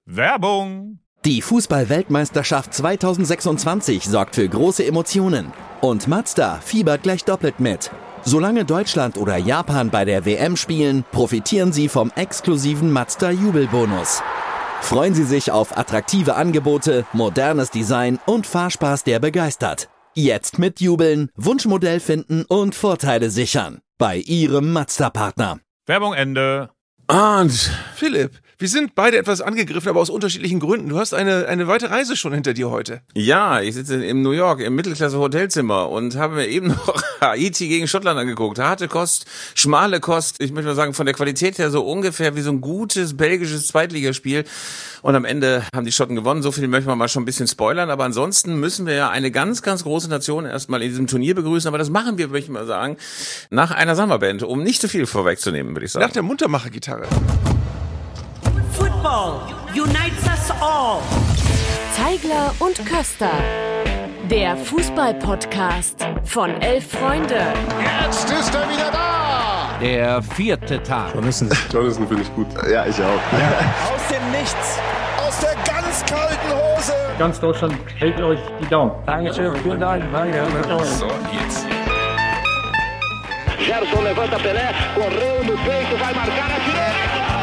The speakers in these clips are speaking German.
Werbung! Die Fußball-Weltmeisterschaft 2026 sorgt für große Emotionen. Und Mazda fiebert gleich doppelt mit. Solange Deutschland oder Japan bei der WM spielen, profitieren Sie vom exklusiven Mazda-Jubelbonus. Freuen Sie sich auf attraktive Angebote, modernes Design und Fahrspaß, der begeistert. Jetzt mitjubeln, Wunschmodell finden und Vorteile sichern. Bei Ihrem Mazda-Partner. Werbung Ende. Und Philipp, wir sind beide etwas angegriffen, aber aus unterschiedlichen Gründen. Du hast eine weite Reise schon hinter dir heute. Ja, ich sitze in New York im Mittelklasse-Hotelzimmer und habe mir eben noch Haiti gegen Schottland angeguckt. Harte Kost, schmale Kost. Ich möchte mal sagen, von der Qualität her so ungefähr wie so ein gutes belgisches Zweitligaspiel. Und am Ende haben die Schotten gewonnen. So viel möchten wir mal schon ein bisschen spoilern. Aber ansonsten müssen wir ja eine ganz, ganz große Nation erstmal in diesem Turnier begrüßen. Aber das machen wir, möchte ich mal sagen, nach einer Summerband, um nicht zu viel vorwegzunehmen, würde ich sagen. Nach der Muntermacher-Gitarre. Football unites us all. Zeigler und Köster. Der Fußball-Podcast von 11 Freunde. Jetzt ist er wieder da. Der 4. Tag. Jonathan finde ich gut. Ja, ich auch. Ja. Aus dem Nichts. Aus der ganz kalten Hose. Ganz Deutschland hält euch die Daumen. Dankeschön, vielen Dank. So, jetzt. Gerson levanta Pelé, correu no peito, vai marcar a direita.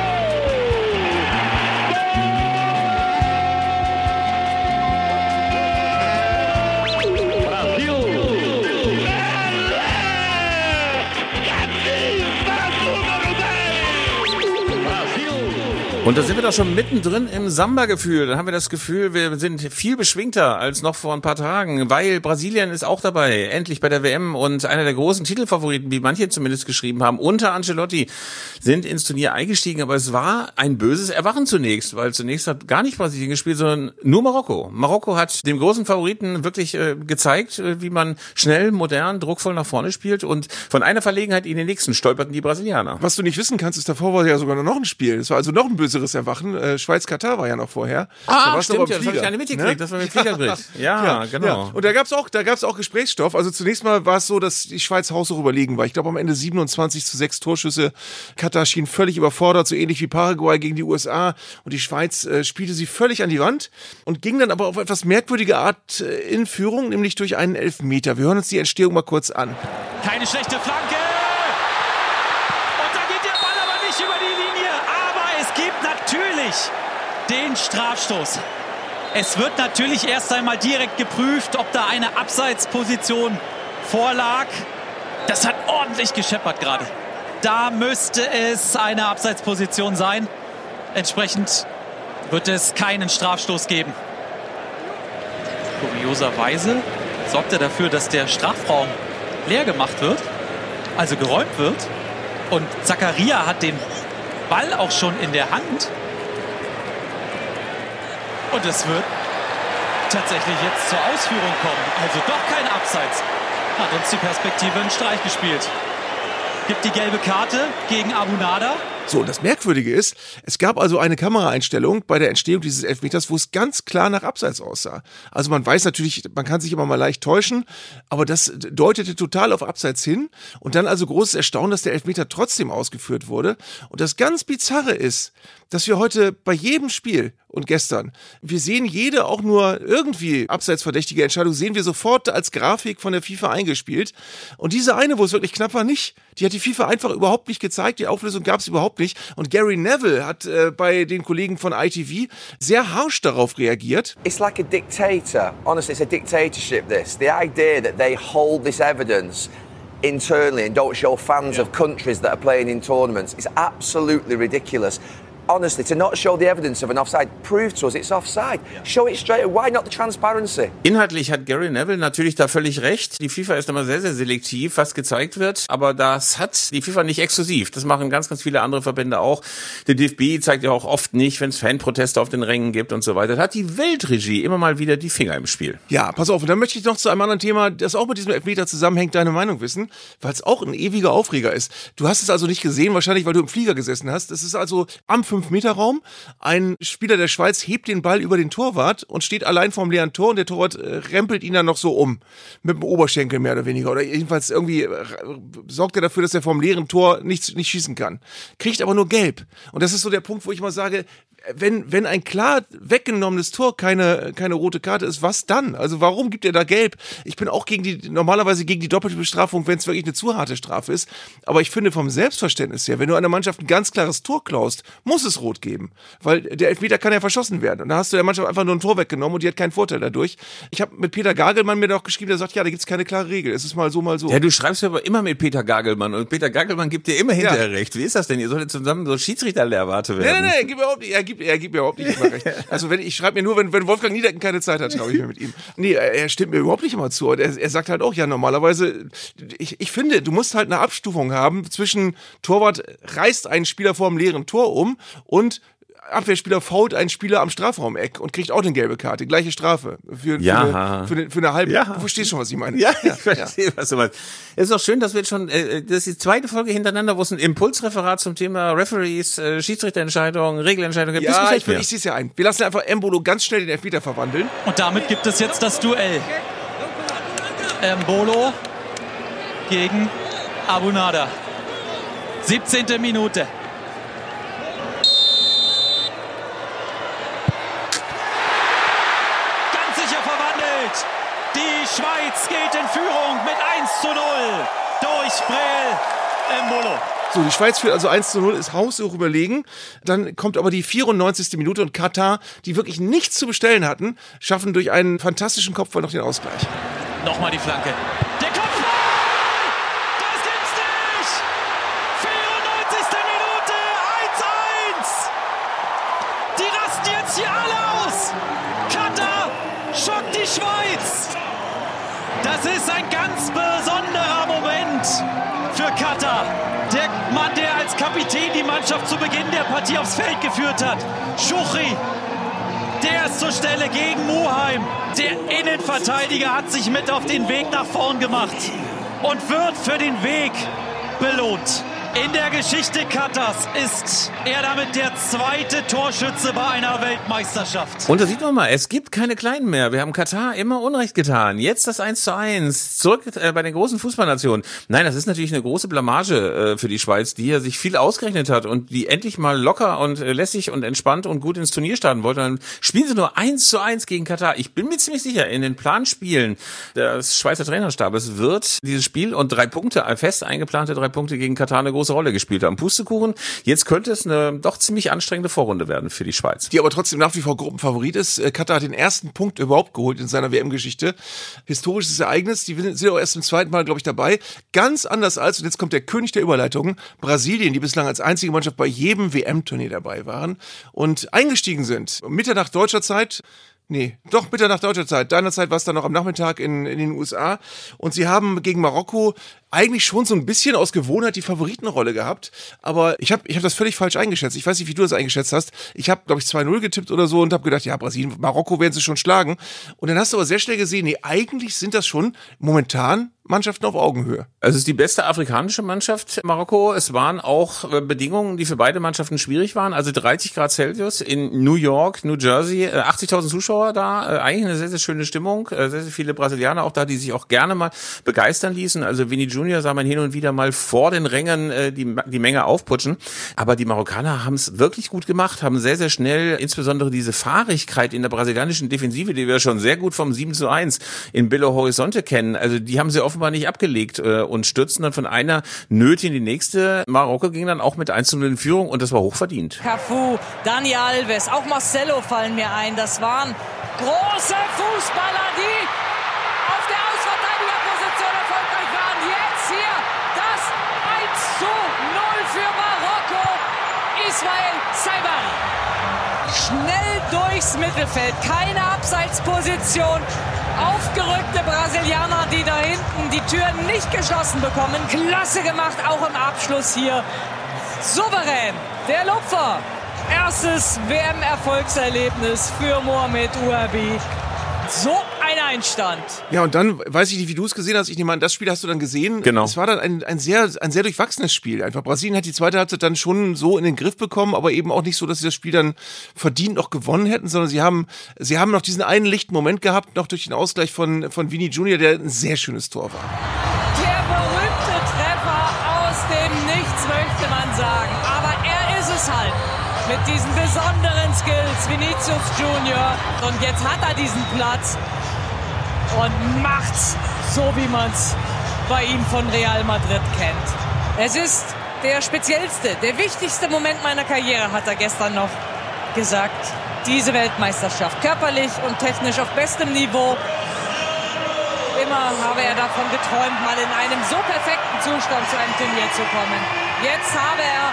Und da sind wir doch schon mittendrin im Samba-Gefühl. Dann haben wir das Gefühl, wir sind viel beschwingter als noch vor ein paar Tagen, weil Brasilien ist auch dabei, endlich bei der WM, und einer der großen Titelfavoriten, wie manche zumindest geschrieben haben, unter Ancelotti, sind ins Turnier eingestiegen. Aber es war ein böses Erwachen zunächst, weil zunächst hat gar nicht Brasilien gespielt, sondern nur Marokko. Marokko hat dem großen Favoriten wirklich gezeigt, wie man schnell, modern, druckvoll nach vorne spielt, und von einer Verlegenheit in den nächsten stolperten die Brasilianer. Was du nicht wissen kannst, ist, davor war ja sogar noch ein Spiel. Das war also noch ein böseres Erwachen. Schweiz-Katar war ja noch vorher. Stimmt, ja, das habe ich gar nicht mitgekriegt, dass man mit dem Flieger bricht. Ja, genau. Ja. Und da gab's auch Gesprächsstoff. Also zunächst mal war es so, dass die Schweiz haushoch überlegen war. Ich glaube am Ende 27-6 Torschüsse. Katar schien völlig überfordert, so ähnlich wie Paraguay gegen die USA. Und die Schweiz spielte sie völlig an die Wand und ging dann aber auf etwas merkwürdige Art in Führung, nämlich durch einen Elfmeter. Wir hören uns die Entstehung mal kurz an. Keine schlechte Flanke. Und da geht der Ball aber nicht über die Linie. Aber es gibt natürlich den Strafstoß. Es wird natürlich erst einmal direkt geprüft, ob da eine Abseitsposition vorlag. Das hat ordentlich gescheppert gerade. Da müsste es eine Abseitsposition sein. Entsprechend wird es keinen Strafstoß geben. Kurioserweise sorgt er dafür, dass der Strafraum leer gemacht wird, also geräumt wird. Und Zakaria hat den Ball auch schon in der Hand. Und es wird tatsächlich jetzt zur Ausführung kommen. Also doch kein Abseits. Hat uns die Perspektive einen Streich gespielt. Gibt die gelbe Karte gegen Abu Nada. So, und das Merkwürdige ist, es gab also eine Kameraeinstellung bei der Entstehung dieses Elfmeters, wo es ganz klar nach Abseits aussah. Also man weiß natürlich, man kann sich immer mal leicht täuschen, aber das deutete total auf Abseits hin. Und dann also großes Erstaunen, dass der Elfmeter trotzdem ausgeführt wurde. Und das ganz Bizarre ist, dass wir heute bei jedem Spiel und gestern, wir sehen jede auch nur irgendwie abseitsverdächtige Entscheidung, sehen wir sofort als Grafik von der FIFA eingespielt. Und diese eine, wo es wirklich knapp war, nicht. Die hat die FIFA einfach überhaupt nicht gezeigt. Die Auflösung gab es überhaupt nicht. Und Gary Neville hat bei den Kollegen von ITV sehr harsch darauf reagiert. It's like a dictator. Honestly, it's a dictatorship, this. The idea that they hold this evidence internally and don't show fans of countries that are playing in tournaments is absolutely ridiculous. Honestly, to not show the evidence of an offside, prove to us it's offside. Show it straight away. Why not the transparency? Inhaltlich hat Gary Neville natürlich da völlig recht. Die FIFA ist immer sehr, sehr selektiv, was gezeigt wird. Aber das hat die FIFA nicht exklusiv. Das machen ganz, ganz viele andere Verbände auch. Der DFB zeigt ja auch oft nicht, wenn es Fanproteste auf den Rängen gibt und so weiter. Da hat die Weltregie immer mal wieder die Finger im Spiel. Ja, pass auf. Und dann möchte ich noch zu einem anderen Thema, das auch mit diesem Elfmeter zusammenhängt, deine Meinung wissen, weil es auch ein ewiger Aufreger ist. Du hast es also nicht gesehen, wahrscheinlich, weil du im Flieger gesessen hast. Es ist also am 5-Meter-Raum. Ein Spieler der Schweiz hebt den Ball über den Torwart und steht allein vorm leeren Tor und der Torwart rempelt ihn dann noch so um. Mit dem Oberschenkel mehr oder weniger. Oder jedenfalls irgendwie sorgt er dafür, dass er vorm leeren Tor nicht schießen kann. Kriegt aber nur gelb. Und das ist so der Punkt, wo ich mal sage, wenn ein klar weggenommenes Tor keine rote Karte ist, was dann? Also warum gibt er da gelb? Ich bin auch normalerweise gegen die doppelte Bestrafung, wenn es wirklich eine zu harte Strafe ist. Aber ich finde vom Selbstverständnis her, wenn du einer Mannschaft ein ganz klares Tor klaust, muss es rot geben. Weil der Elfmeter kann ja verschossen werden. Und da hast du der Mannschaft einfach nur ein Tor weggenommen und die hat keinen Vorteil dadurch. Ich habe mit Peter Gagelmann mir doch geschrieben, der sagt, ja, da gibt's keine klare Regel. Es ist mal so, mal so. Ja, du schreibst ja aber immer mit Peter Gagelmann und Peter Gagelmann gibt dir immer hinterher recht. Wie ist das denn? Ihr solltet zusammen so Schiedsrichterlehrwarte werden. Nee, er gibt mir überhaupt nicht immer recht. Also ich schreibe mir nur, wenn Wolfgang Niedecken keine Zeit hat, schreibe ich mir mit ihm. Nee, er stimmt mir überhaupt nicht immer zu. Und er sagt halt auch, ja, normalerweise, ich finde, du musst halt eine Abstufung haben zwischen Torwart reißt einen Spieler vor dem leeren Tor um und Abwehrspieler fault einen Spieler am Strafraumeck und kriegt auch eine gelbe Karte, gleiche Strafe für eine halbe. Ja. Du verstehst schon, was ich meine. Ja, ich verstehe, was du meinst. Es ist auch schön, dass wir jetzt schon, das ist die zweite Folge hintereinander, wo es ein Impulsreferat zum Thema Referees, Schiedsrichterentscheidungen, Regelentscheidungen gibt. Ja, ich sehe es ja ein. Wir lassen einfach Embolo ganz schnell den Elfmeter verwandeln. Und damit gibt es jetzt das Duell. Embolo gegen Abunada. 17. Minute. Die Schweiz geht in Führung mit 1:0 durch Breel Embolo. So, die Schweiz führt also 1:0, ist haushoch überlegen. Dann kommt aber die 94. Minute und Katar, die wirklich nichts zu bestellen hatten, schaffen durch einen fantastischen Kopfball noch den Ausgleich. Nochmal die Flanke. Der Kopfball! Das gibt's nicht! 94. Minute, 1:1! Die rasten jetzt hier alle aus! Katar schockt die Schweiz! Das ist ein ganz besonderer Moment für Katar. Der Mann, der als Kapitän die Mannschaft zu Beginn der Partie aufs Feld geführt hat. Schuchri, der ist zur Stelle gegen Muheim. Der Innenverteidiger hat sich mit auf den Weg nach vorn gemacht und wird für den Weg belohnt. In der Geschichte Katars ist er damit der zweite Torschütze bei einer Weltmeisterschaft. Und da sieht man mal, es gibt keine Kleinen mehr. Wir haben Katar immer Unrecht getan. Jetzt das 1:1. Zurück bei den großen Fußballnationen. Nein, das ist natürlich eine große Blamage für die Schweiz, die ja sich viel ausgerechnet hat und die endlich mal locker und lässig und entspannt und gut ins Turnier starten wollte. Dann spielen sie nur 1:1 gegen Katar. Ich bin mir ziemlich sicher, in den Planspielen des Schweizer Trainerstabes wird dieses Spiel und 3 Punkte, fest eingeplante 3 Punkte gegen Katar eine große Rolle gespielt haben. Pustekuchen, jetzt könnte es eine doch ziemlich anstrengende Vorrunde werden für die Schweiz. Die aber trotzdem nach wie vor Gruppenfavorit ist. Katar hat den ersten Punkt überhaupt geholt in seiner WM-Geschichte. Historisches Ereignis, die sind auch erst zum zweiten Mal, glaube ich, dabei. Ganz anders als, und jetzt kommt der König der Überleitungen, Brasilien, die bislang als einzige Mannschaft bei jedem WM-Turnier dabei waren und eingestiegen sind. Mitternacht deutscher Zeit. Mitternacht deutscher Zeit. Deiner Zeit war es dann noch am Nachmittag in den USA. Und sie haben gegen Marokko eigentlich schon so ein bisschen aus Gewohnheit die Favoritenrolle gehabt. Aber ich hab das völlig falsch eingeschätzt. Ich weiß nicht, wie du das eingeschätzt hast. Ich habe, glaube ich, 2:0 getippt oder so und habe gedacht, ja, Brasilien, Marokko werden sie schon schlagen. Und dann hast du aber sehr schnell gesehen, nee, eigentlich sind das schon momentan Mannschaften auf Augenhöhe. Also es ist die beste afrikanische Mannschaft, Marokko. Es waren auch Bedingungen, die für beide Mannschaften schwierig waren. Also 30 Grad Celsius in New York, New Jersey, 80.000 Zuschauer da. Eigentlich eine sehr, sehr schöne Stimmung. Sehr, sehr viele Brasilianer auch da, die sich auch gerne mal begeistern ließen. Also Vini Junior sah man hin und wieder mal vor den Rängen die Menge aufputschen. Aber die Marokkaner haben es wirklich gut gemacht, haben sehr, sehr schnell insbesondere diese Fahrigkeit in der brasilianischen Defensive, die wir schon sehr gut vom 7:1 in Belo Horizonte kennen. Also die haben sie offenbar nicht abgelegt und stürzten dann von einer Nöte in die nächste. Marokko ging dann auch mit 1:0 in Führung und das war hochverdient. Cafu, Dani Alves, auch Marcelo fallen mir ein. Das waren große Fußballer, die auf der Außenverteidigerposition erfolgreich waren. Jetzt hier das 1:0 für Marokko. Ismael Saibari. Schnell durchs Mittelfeld, keine Abseitsposition. Aufgerückte Brasilianer, die da hinten die Türen nicht geschlossen bekommen. Klasse gemacht, auch im Abschluss hier. Souverän, der Lupfer. Erstes WM-Erfolgserlebnis für Mohamed Ouabi. So ein Einstand. Ja, und dann, weiß ich nicht, wie du es gesehen hast, ich nehme an, das Spiel hast du dann gesehen. Genau. Es war dann ein sehr durchwachsenes Spiel. Einfach Brasilien hat die zweite Halbzeit dann schon so in den Griff bekommen, aber eben auch nicht so, dass sie das Spiel dann verdient noch gewonnen hätten, sondern sie haben noch diesen einen lichten Moment gehabt, noch durch den Ausgleich von Vini Junior, der ein sehr schönes Tor war. Der berühmte Treffer aus dem Nichts, möchte man sagen. Aber er ist es halt. mit diesen besonderen Skills, Vinicius Junior. Und jetzt hat er diesen Platz und macht's so, wie man's bei ihm von Real Madrid kennt. Es ist der speziellste, der wichtigste Moment meiner Karriere, hat er gestern noch gesagt. Diese Weltmeisterschaft, körperlich und technisch auf bestem Niveau. Immer habe er davon geträumt, mal in einem so perfekten Zustand zu einem Turnier zu kommen. Jetzt habe er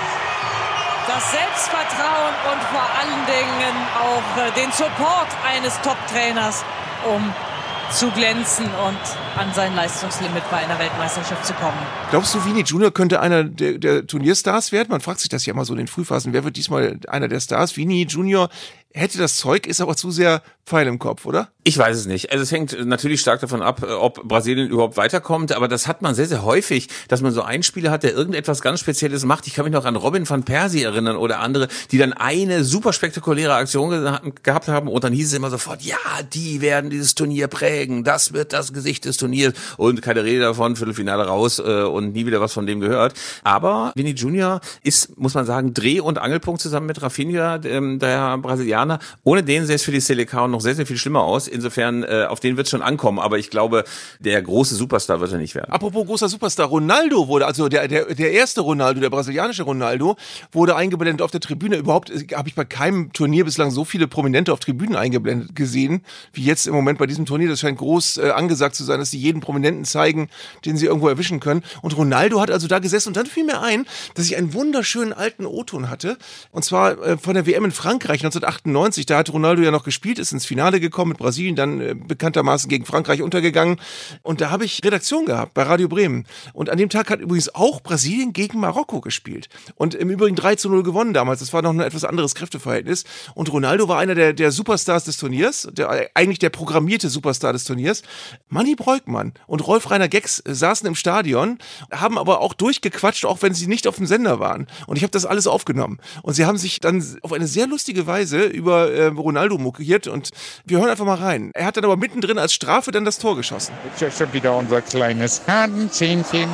das Selbstvertrauen und vor allen Dingen auch den Support eines Top-Trainers, um zu glänzen und an sein Leistungslimit bei einer Weltmeisterschaft zu kommen. Glaubst du, Vini Junior könnte einer der Turnierstars werden? Man fragt sich das ja immer so in den Frühphasen. Wer wird diesmal einer der Stars? Vini Junior hätte das Zeug, ist aber zu sehr Pfeil im Kopf, oder? Ich weiß es nicht. Also es hängt natürlich stark davon ab, ob Brasilien überhaupt weiterkommt, aber das hat man sehr, sehr häufig, dass man so einen Spieler hat, der irgendetwas ganz Spezielles macht. Ich kann mich noch an Robin van Persie erinnern oder andere, die dann eine super spektakuläre Aktion gehabt haben und dann hieß es immer sofort, ja, die werden dieses Turnier prägen, das wird das Gesicht des Turniers und keine Rede davon, Viertelfinale raus und nie wieder was von dem gehört. Aber Vini Junior ist, muss man sagen, Dreh- und Angelpunkt zusammen mit Rafinha, der Brasilianer. Ohne den sähe es für die Seleção noch sehr, sehr viel schlimmer aus. Insofern, auf den wird es schon ankommen. Aber ich glaube, der große Superstar wird er nicht werden. Apropos großer Superstar, Ronaldo wurde, also der erste Ronaldo, der brasilianische Ronaldo, wurde eingeblendet auf der Tribüne. Überhaupt habe ich bei keinem Turnier bislang so viele Prominente auf Tribünen eingeblendet gesehen, wie jetzt im Moment bei diesem Turnier. Das scheint groß angesagt zu sein, dass sie jeden Prominenten zeigen, den sie irgendwo erwischen können. Und Ronaldo hat also da gesessen und dann fiel mir ein, dass ich einen wunderschönen alten O-Ton hatte. Und zwar von der WM in Frankreich 1998. Da hat Ronaldo ja noch gespielt, ist ins Finale gekommen mit Brasilien, dann bekanntermaßen gegen Frankreich untergegangen. Und da habe ich Redaktion gehabt bei Radio Bremen. Und an dem Tag hat übrigens auch Brasilien gegen Marokko gespielt. Und im Übrigen 3-0 gewonnen damals. Das war noch ein etwas anderes Kräfteverhältnis. Und Ronaldo war einer der Superstars des Turniers, eigentlich der programmierte Superstar des Turniers. Manni Breukmann und Rolf-Rainer Gex saßen im Stadion, haben aber auch durchgequatscht, auch wenn sie nicht auf dem Sender waren. Und ich habe das alles aufgenommen. Und sie haben sich dann auf eine sehr lustige Weise über Ronaldo mokiert und wir hören einfach mal rein. Er hat dann aber mittendrin als Strafe dann das Tor geschossen. Jetzt ist schon wieder unser kleines Handzähnchen.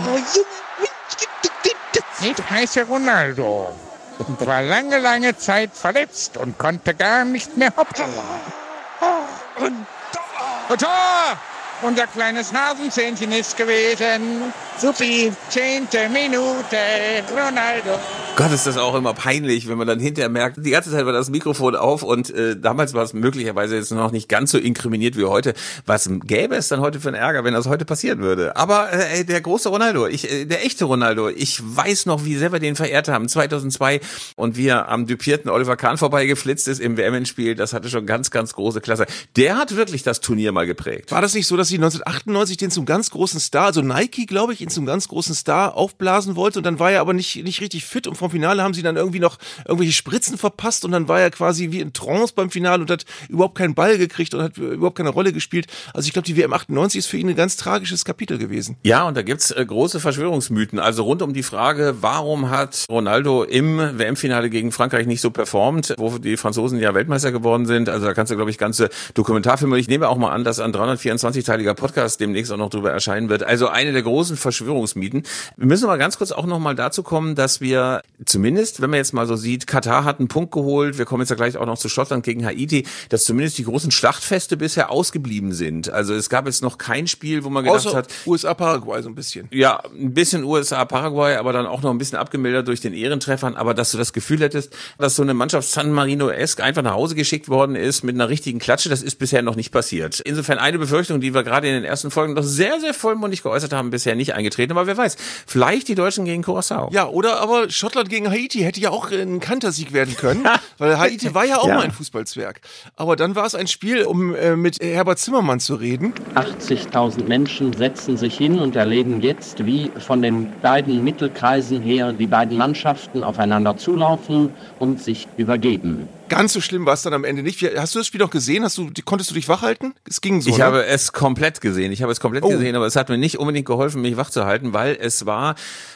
Ich heiße Ronaldo und war lange, lange Zeit verletzt und konnte gar nicht mehr hoppen. Und Tor! Unser kleines Nasenzähnchen ist gewesen. Supi, 10. Minute, Ronaldo. Gott, ist das auch immer peinlich, wenn man dann hinterher merkt, die ganze Zeit war das Mikrofon auf und damals war es möglicherweise jetzt noch nicht ganz so inkriminiert wie heute. Was gäbe es dann heute für einen Ärger, wenn das heute passieren würde? Aber der große Ronaldo, der echte Ronaldo, ich weiß noch, wie sehr wir den verehrt haben, 2002 und wie er am düpierten Oliver Kahn vorbeigeflitzt ist im WM-Spiel, das hatte schon ganz, ganz große Klasse. Der hat wirklich das Turnier mal geprägt. War das nicht so, dass sie 1998 den zum ganz großen Star, also Nike, glaube ich, ihn zum ganz großen Star aufblasen wollte und dann war er aber nicht richtig fit und vom Finale haben sie dann irgendwie noch irgendwelche Spritzen verpasst und dann war er quasi wie in Trance beim Finale und hat überhaupt keinen Ball gekriegt und hat überhaupt keine Rolle gespielt. Also ich glaube, die WM 98 ist für ihn ein ganz tragisches Kapitel gewesen. Ja, und da gibt's große Verschwörungsmythen, also rund um die Frage, warum hat Ronaldo im WM-Finale gegen Frankreich nicht so performt, wo die Franzosen ja Weltmeister geworden sind. Also da kannst du, glaube ich, ganze Dokumentarfilme, ich nehme auch mal an, dass ein 324-teiliger Podcast demnächst auch noch drüber erscheinen wird. Also eine der großen Verschwörungsmythen. Wir müssen mal ganz kurz auch noch mal dazu kommen, dass wir zumindest, wenn man jetzt mal so sieht, Katar hat einen Punkt geholt, wir kommen jetzt ja gleich auch noch zu Schottland gegen Haiti, dass zumindest die großen Schlachtfeste bisher ausgeblieben sind. Also es gab jetzt noch kein Spiel, wo man gedacht hat... USA-Paraguay so ein bisschen. Ja, ein bisschen USA-Paraguay, aber dann auch noch ein bisschen abgemildert durch den Ehrentreffern, aber dass du das Gefühl hättest, dass so eine Mannschaft San Marino-esque einfach nach Hause geschickt worden ist mit einer richtigen Klatsche, das ist bisher noch nicht passiert. Insofern eine Befürchtung, die wir gerade in den ersten Folgen noch sehr, sehr vollmundig geäußert haben, bisher nicht eingetreten. Aber wer weiß, vielleicht die Deutschen gegen Curaçao. Ja, oder aber Schottland gegen Haiti hätte ja auch ein Kantersieg werden können, weil Haiti war ja auch mal ein Fußballzwerg. Aber dann war es ein Spiel, um mit Herbert Zimmermann zu reden. 80.000 Menschen setzen sich hin und erleben jetzt, wie von den beiden Mittelkreisen her die beiden Mannschaften aufeinander zulaufen und sich übergeben. Ganz so schlimm war es dann am Ende nicht. Hast du das Spiel noch gesehen? Konntest du dich wach halten? Es ging so. Ich habe es komplett gesehen. Gesehen, aber es hat mir nicht unbedingt geholfen, mich wach zu halten, weil es war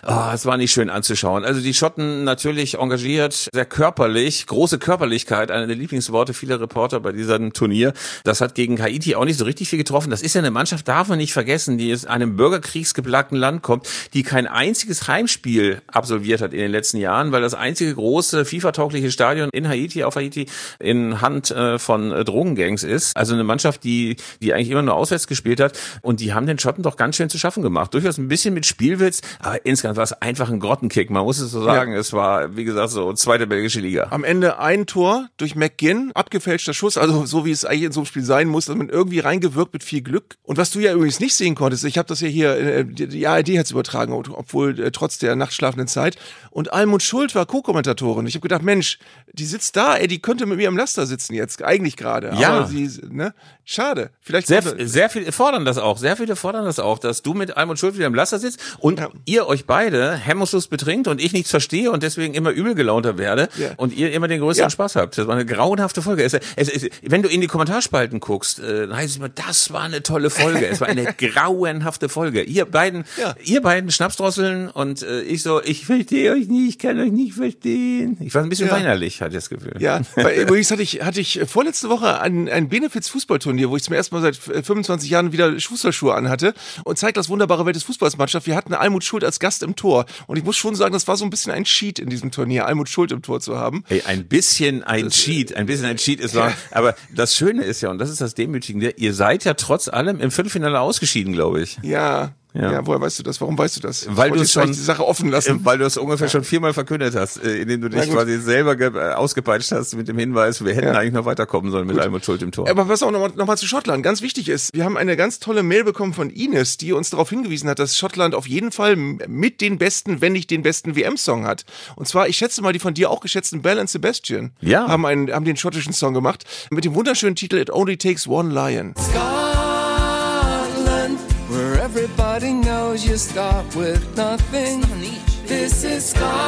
nicht schön anzuschauen. Also die Schotten natürlich engagiert, sehr körperlich, große Körperlichkeit, einer der Lieblingsworte vieler Reporter bei diesem Turnier. Das hat gegen Haiti auch nicht so richtig viel getroffen. Das ist ja eine Mannschaft, darf man nicht vergessen, die aus einem bürgerkriegsgeplagten Land kommt, die kein einziges Heimspiel absolviert hat in den letzten Jahren, weil das einzige große FIFA-taugliche Stadion auf Haiti in Hand von Drogengangs ist. Also eine Mannschaft, die eigentlich immer nur auswärts gespielt hat, und die haben den Schotten doch ganz schön zu schaffen gemacht. Durchaus ein bisschen mit Spielwitz, aber insgesamt war es einfach ein Grottenkick. Man muss es so sagen, es war, wie gesagt, so zweite belgische Liga. Am Ende ein Tor durch McGinn, abgefälschter Schuss, also so wie es eigentlich in so einem Spiel sein muss, dass man irgendwie reingewirkt mit viel Glück. Und was du ja übrigens nicht sehen konntest, ich habe das ja hier, die ARD hat es übertragen, obwohl trotz der nachtschlafenden Zeit. Und Almut Schuld war Co-Kommentatorin. Ich habe gedacht, Mensch, die sitzt da, die könnte mit mir im Laster sitzen jetzt, eigentlich gerade. Ja. Aber sie, schade. Vielleicht sehr viele fordern das auch, dass du mit Almut Schuld wieder im Laster sitzt und ihr euch beide hemmungslos betrinkt und ich nichts verstehe und deswegen immer übel gelaunter werde und ihr immer den größeren Spaß habt. Das war eine grauenhafte Folge. Wenn du in die Kommentarspalten guckst, dann heißt es immer, das war eine tolle Folge. Es war eine grauenhafte Folge. Ihr beiden Schnapsdrosseln und ich verstehe euch nicht, ich kann euch nicht verstehen. Ich war ein bisschen weinerlich, hatte ich das Gefühl. Ja, weil übrigens hatte ich vorletzte Woche ein Benefits-Fußballturnier, wo ich zum ersten Mal seit 25 Jahren wieder Fußballschuhe anhatte und zeigt das wunderbare Welt des Fußballsmannschaft. Wir hatten Almut Schuld als Gast im Tor und ich muss schon sagen, das war so ein bisschen ein Cheat in diesem Turnier, Almut Schuld im Tor zu haben. Hey, ein bisschen ein Cheat ist wahr. Aber das Schöne ist ja, und das ist das Demütigende, ihr seid ja trotz allem im Viertelfinale ausgeschieden, glaube ich. Ja, woher weißt du das? Warum weißt du das? Weil du es schon die Sache offen lassen. Weil du es ungefähr schon 4-mal verkündet hast, indem du dich quasi selber ausgepeitscht hast mit dem Hinweis, wir hätten eigentlich noch weiterkommen sollen mit Almut Schuld im Tor. Aber was auch nochmal zu Schottland ganz wichtig ist, wir haben eine ganz tolle Mail bekommen von Ines, die uns darauf hingewiesen hat, dass Schottland auf jeden Fall mit den besten, wenn nicht den besten WM-Song hat. Und zwar, ich schätze mal, die von dir auch geschätzten Belle and Sebastian haben den schottischen Song gemacht mit dem wunderschönen Titel It Only Takes One Lion. Where everybody knows you start with nothing. This is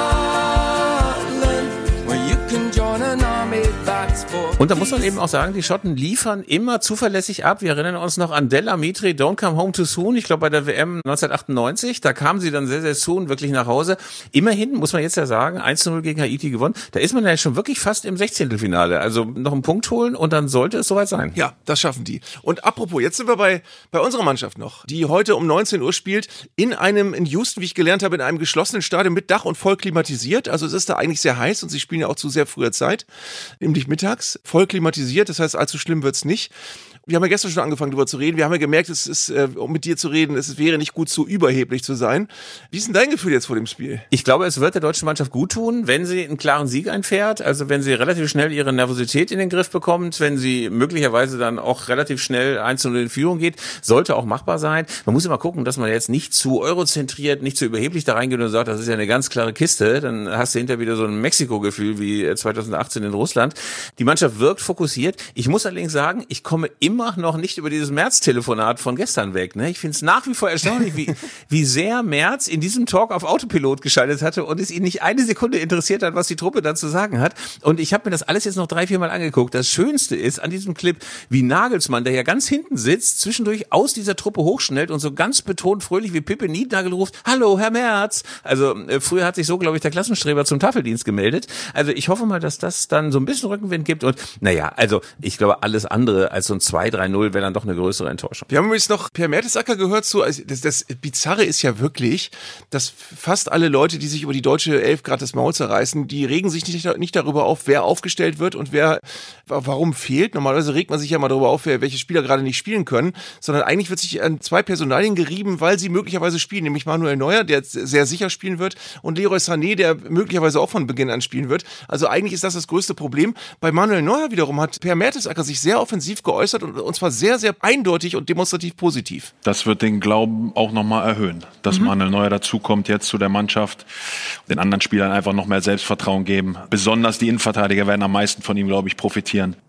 Scotland, where you can join an army that's for. Und da muss man eben auch sagen, die Schotten liefern immer zuverlässig ab. Wir erinnern uns noch an Della Mitri, Don't Come Home Too Soon. Ich glaube bei der WM 1998, da kamen sie dann sehr, sehr soon wirklich nach Hause. Immerhin, muss man jetzt ja sagen, 1-0 gegen Haiti gewonnen. Da ist man ja schon wirklich fast im 16. Also noch einen Punkt holen und dann sollte es soweit sein. Ja, das schaffen die. Und apropos, jetzt sind wir bei unserer Mannschaft noch, die heute um 19 Uhr spielt, in Houston, wie ich gelernt habe, in einem geschlossenen Stadion mit Dach und voll klimatisiert. Also es ist da eigentlich sehr heiß und sie spielen ja auch zu sehr früher Zeit, nämlich mittags, voll klimatisiert. Das heißt, allzu schlimm wird's nicht. Wir haben ja gestern schon angefangen, darüber zu reden. Wir haben ja gemerkt, es ist, um mit dir zu reden, es wäre nicht gut, so überheblich zu sein. Wie ist denn dein Gefühl jetzt vor dem Spiel? Ich glaube, es wird der deutschen Mannschaft gut tun, wenn sie einen klaren Sieg einfährt. Also wenn sie relativ schnell ihre Nervosität in den Griff bekommt, wenn sie möglicherweise dann auch relativ schnell 1-0 in Führung geht, sollte auch machbar sein. Man muss immer gucken, dass man jetzt nicht zu eurozentriert, nicht zu überheblich da reingeht und sagt, das ist ja eine ganz klare Kiste. Dann hast du hinterher wieder so ein Mexiko-Gefühl wie 2018 in Russland. Die Mannschaft wirkt fokussiert. Ich muss allerdings sagen, ich komme immer noch nicht über dieses Merz-Telefonat von gestern weg. Ne? Ich finde es nach wie vor erstaunlich, wie sehr Merz in diesem Talk auf Autopilot geschaltet hatte und es ihn nicht eine Sekunde interessiert hat, was die Truppe da zu sagen hat. Und ich habe mir das alles jetzt noch 3-4 Mal angeguckt. Das Schönste ist an diesem Clip, wie Nagelsmann, der ja ganz hinten sitzt, zwischendurch aus dieser Truppe hochschnellt und so ganz betont fröhlich wie Pippe Niednagel ruft, hallo, Herr Merz. Also früher hat sich so, glaube ich, der Klassenstreber zum Tafeldienst gemeldet. Also ich hoffe mal, dass das dann so ein bisschen Rückenwind gibt und naja, also ich glaube, alles andere als so ein 2-3-0 wäre dann doch eine größere Enttäuschung. Wir haben übrigens noch Per Mertesacker gehört zu, also das Bizarre ist ja wirklich, dass fast alle Leute, die sich über die deutsche Elf gerade das Maul zerreißen, die regen sich nicht darüber auf, wer aufgestellt wird und warum fehlt. Normalerweise regt man sich ja mal darüber auf, welche Spieler gerade nicht spielen können, sondern eigentlich wird sich an 2 Personalien gerieben, weil sie möglicherweise spielen, nämlich Manuel Neuer, der sehr sicher spielen wird, und Leroy Sané, der möglicherweise auch von Beginn an spielen wird. Also eigentlich ist das größte Problem. Bei Manuel Neuer wiederum hat Per Mertesacker sich sehr offensiv geäußert und zwar sehr, sehr eindeutig und demonstrativ positiv. Das wird den Glauben auch nochmal erhöhen, dass Manuel Neuer dazukommt jetzt zu der Mannschaft, den anderen Spielern einfach noch mehr Selbstvertrauen geben. Besonders die Innenverteidiger werden am meisten von ihm, glaube ich, profitieren.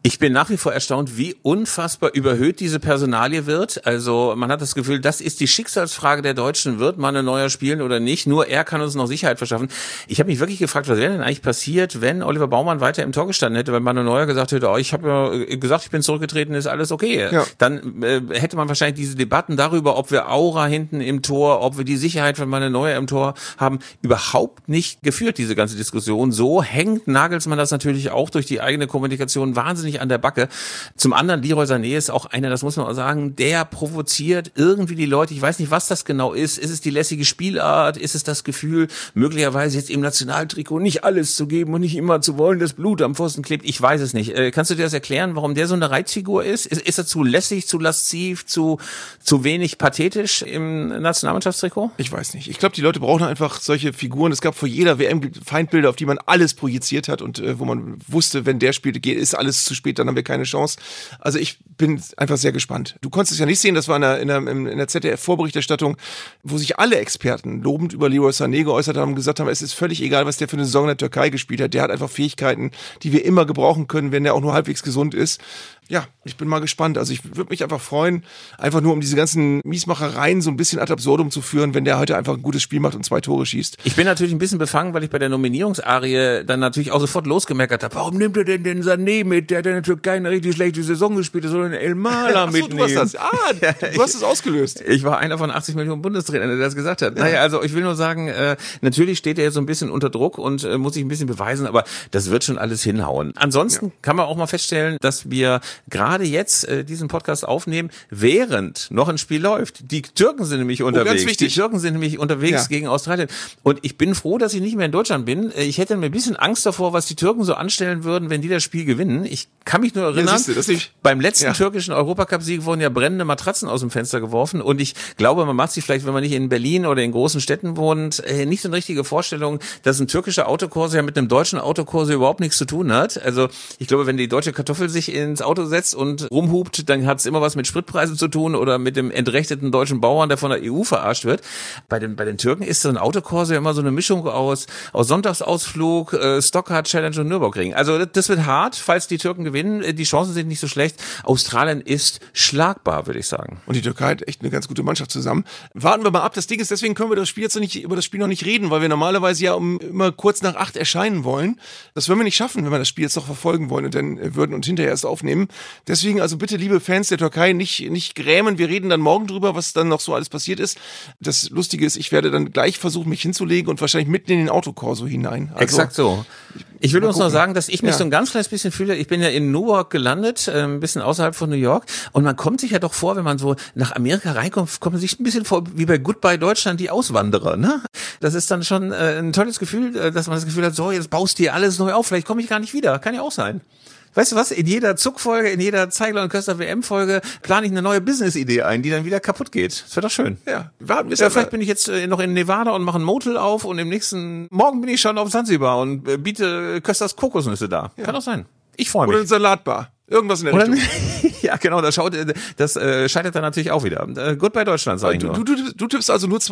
Ich bin nach wie vor erstaunt, wie unfassbar überhöht diese Personalie wird. Also man hat das Gefühl, das ist die Schicksalsfrage der Deutschen. Wird Manuel Neuer spielen oder nicht? Nur er kann uns noch Sicherheit verschaffen. Ich habe mich wirklich gefragt, was wäre denn eigentlich passiert, wenn Oliver Baumann weiter im Tor gestanden hätte, weil Manuel Neuer gesagt hätte, ich habe ja gesagt, ich bin zurückgetreten, ist alles okay. Ja. Dann hätte man wahrscheinlich diese Debatten darüber, ob wir Aura hinten im Tor, ob wir die Sicherheit von Manuel Neuer im Tor haben, überhaupt nicht geführt, diese ganze Diskussion. So hängt Nagelsmann das natürlich auch durch die eigene Kommunikation wahnsinnig an der Backe. Zum anderen, Leroy Sané ist auch einer, das muss man auch sagen, der provoziert irgendwie die Leute. Ich weiß nicht, was das genau ist. Ist es die lässige Spielart? Ist es das Gefühl, möglicherweise jetzt im Nationaltrikot nicht alles zu geben und nicht immer zu wollen, dass Blut am Pfosten klebt? Ich weiß es nicht. Kannst du dir das erklären, warum der so eine Reizfigur ist? Ist er zu lässig, zu lasziv, zu wenig pathetisch im Nationalmannschaftstrikot? Ich weiß nicht. Ich glaube, die Leute brauchen einfach solche Figuren. Es gab vor jeder WM Feindbilder, auf die man alles projiziert hat und wo man wusste, wenn der spielt, ist alles zu spät, dann haben wir keine Chance. Also ich bin einfach sehr gespannt. Du konntest es ja nicht sehen, das war in der ZDF-Vorberichterstattung, wo sich alle Experten lobend über Leroy Sané geäußert haben und gesagt haben, es ist völlig egal, was der für eine Saison in der Türkei gespielt hat. Der hat einfach Fähigkeiten, die wir immer gebrauchen können, wenn der auch nur halbwegs gesund ist. Ja, ich bin mal gespannt. Also ich würde mich einfach freuen, einfach nur um diese ganzen Miesmachereien so ein bisschen ad absurdum zu führen, wenn der heute einfach ein gutes Spiel macht und 2 Tore schießt. Ich bin natürlich ein bisschen befangen, weil ich bei der Nominierungsarie dann natürlich auch sofort losgemeckert habe. Warum nimmt er denn den Sané mit? Der hat in der Türkei eine richtig schlechte Saison gespielt. Der soll den Elmalah mitnehmen. Du hast das. Du hast es ausgelöst. Ich war einer von 80 Millionen Bundestrainern, der das gesagt hat. Ja. Naja, also ich will nur sagen, natürlich steht er jetzt so ein bisschen unter Druck und muss sich ein bisschen beweisen, aber das wird schon alles hinhauen. Ansonsten kann man auch mal feststellen, dass wir gerade jetzt diesen Podcast aufnehmen, während noch ein Spiel läuft. Die Türken sind nämlich unterwegs. Ganz wichtig. Die Türken sind nämlich unterwegs gegen Australien. Und ich bin froh, dass ich nicht mehr in Deutschland bin. Ich hätte mir ein bisschen Angst davor, was die Türken so anstellen würden, wenn die das Spiel gewinnen. Ich kann mich nur erinnern, beim letzten türkischen Europacup-Sieg wurden ja brennende Matratzen aus dem Fenster geworfen. Und ich glaube, man macht sich vielleicht, wenn man nicht in Berlin oder in großen Städten wohnt, nicht so eine richtige Vorstellung, dass ein türkischer Autokorso ja mit einem deutschen Autokorso überhaupt nichts zu tun hat. Also ich glaube, wenn die deutsche Kartoffel sich ins Auto setzt und rumhupt, dann hat es immer was mit Spritpreisen zu tun oder mit dem entrechteten deutschen Bauern, der von der EU verarscht wird. Bei den Türken ist so ein Autokorso ja immer so eine Mischung aus Sonntagsausflug, Stockard Challenge und Nürburgring. Also das wird hart, falls die Türken gewinnen. Die Chancen sind nicht so schlecht. Australien ist schlagbar, würde ich sagen. Und die Türkei hat echt eine ganz gute Mannschaft zusammen. Warten wir mal ab. Das Ding ist, deswegen können wir über das Spiel noch nicht reden, weil wir normalerweise ja immer kurz nach 8 erscheinen wollen. Das würden wir nicht schaffen, wenn wir das Spiel jetzt noch verfolgen wollen und dann würden und hinterher erst aufnehmen. Deswegen also bitte, liebe Fans der Türkei, nicht grämen. Wir reden dann morgen drüber, was dann noch so alles passiert ist. Das Lustige ist, ich werde dann gleich versuchen, mich hinzulegen und wahrscheinlich mitten in den Autokorso hinein. Also, exakt so. Ich will uns noch sagen, dass ich mich so ein ganz kleines bisschen fühle. Ich bin ja in Newark gelandet, ein bisschen außerhalb von New York. Und man kommt sich ja doch vor, wenn man so nach Amerika reinkommt, kommt man sich ein bisschen vor wie bei Goodbye Deutschland, die Auswanderer. Ne? Das ist dann schon ein tolles Gefühl, dass man das Gefühl hat, so, jetzt baust du dir alles neu auf. Vielleicht komme ich gar nicht wieder. Kann ja auch sein. Weißt du was? In jeder Zuck-Folge, in jeder Zeigler und Köster WM-Folge plane ich eine neue Business-Idee ein, die dann wieder kaputt geht. Das wäre doch schön. Ja. Vielleicht bin ich jetzt noch in Nevada und mache ein Motel auf und morgen bin ich schon auf Zanzibar und biete Kösters Kokosnüsse da. Ja. Kann doch sein. Ich freue mich. Oder eine Salatbar. Irgendwas in der Richtung. Ja, genau, das scheitert dann natürlich auch wieder. Goodbye Deutschland, sag ich nur. Du tippst also nur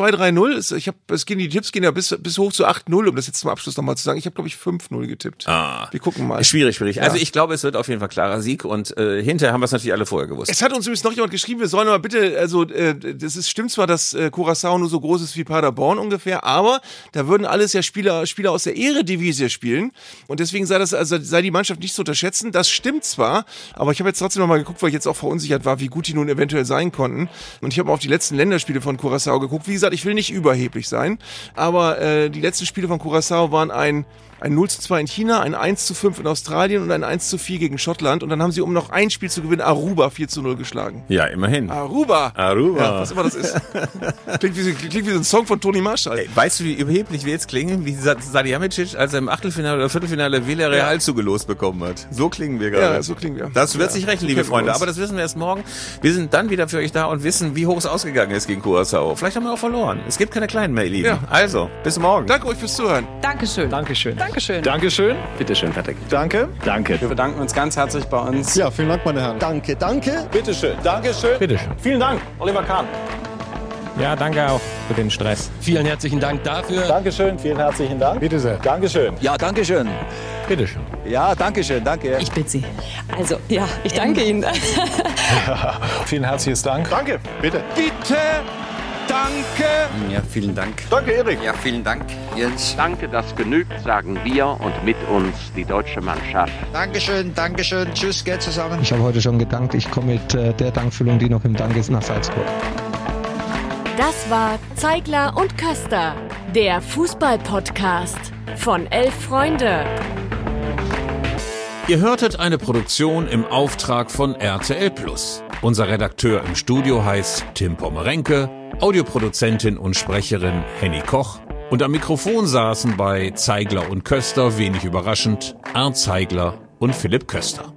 2-3-0. Die Tipps gehen ja bis hoch zu 8-0, um das jetzt zum Abschluss nochmal zu sagen. Ich habe, glaube ich, 5-0 getippt. Wir gucken mal. Schwierig. Ja. Also ich glaube, es wird auf jeden Fall klarer Sieg und hinterher haben wir es natürlich alle vorher gewusst. Es hat uns übrigens noch jemand geschrieben, wir sollen aber bitte, also stimmt zwar, dass Curaçao nur so groß ist wie Paderborn ungefähr, aber da würden alles ja Spieler aus der Eredivisie spielen und deswegen sei die Mannschaft nicht zu unterschätzen. Das stimmt zwar, aber ich habe jetzt trotzdem nochmal geguckt, weil ich jetzt auch verunsichert war, wie gut die nun eventuell sein konnten. Und ich habe auf die letzten Länderspiele von Curaçao geguckt. Wie gesagt, ich will nicht überheblich sein, aber die letzten Spiele von Curaçao waren ein 0:2 in China, ein 1:5 in Australien und ein 1:4 gegen Schottland. Und dann haben sie, um noch ein Spiel zu gewinnen, Aruba 4:0 geschlagen. Ja, immerhin. Aruba. Ja, was immer das ist. Klingt wie so ein Song von Toni Marshall. Ey, weißt du, wie überheblich wir jetzt klingen? Wie Salihamidzic, als er im Achtelfinale oder Viertelfinale Villarreal zugelost bekommen hat. So klingen wir gerade. Ja, so klingen wir. Das wird sich rechnen, liebe Freunde. Aber das wissen wir erst morgen. Wir sind dann wieder für euch da und wissen, wie hoch es ausgegangen ist gegen Curaçao. Vielleicht haben wir auch verloren. Es gibt keine kleinen mehr, ihr Lieben. Ja. Also, bis morgen. Danke euch fürs Zuhören. Dankeschön. Dankeschön. Bitteschön, Patrick. Danke. Wir bedanken uns ganz herzlich bei uns. Ja, vielen Dank, meine Herren. Danke. Bitteschön. Dankeschön. Bitteschön. Vielen Dank, Oliver Kahn. Ja, danke auch für den Stress. Vielen herzlichen Dank dafür. Dankeschön, vielen herzlichen Dank. Bitte sehr. Dankeschön. Ja, Dankeschön. Bitteschön. Ja, danke schön, danke. Ich bitte Sie. Also, ja, ich danke Ihnen. Ja, vielen herzlichen Dank. Danke, bitte. Bitte, danke. Ja, vielen Dank. Danke, Erik. Ja, vielen Dank, Jens. Danke, das genügt, sagen wir und mit uns die deutsche Mannschaft. Dankeschön, Dankeschön. Tschüss, geht zusammen. Ich habe heute schon gedankt. Ich komme mit der Dankfüllung, die noch im Dank ist, nach Salzburg. Das war Zeigler und Köster, der Fußball-Podcast von 11 Freunde. Ihr hörtet eine Produktion im Auftrag von RTL+. Unser Redakteur im Studio heißt Tim Pommerenke, Audioproduzentin und Sprecherin Henny Koch und am Mikrofon saßen bei Zeigler und Köster, wenig überraschend, Arndt Zeigler und Philipp Köster.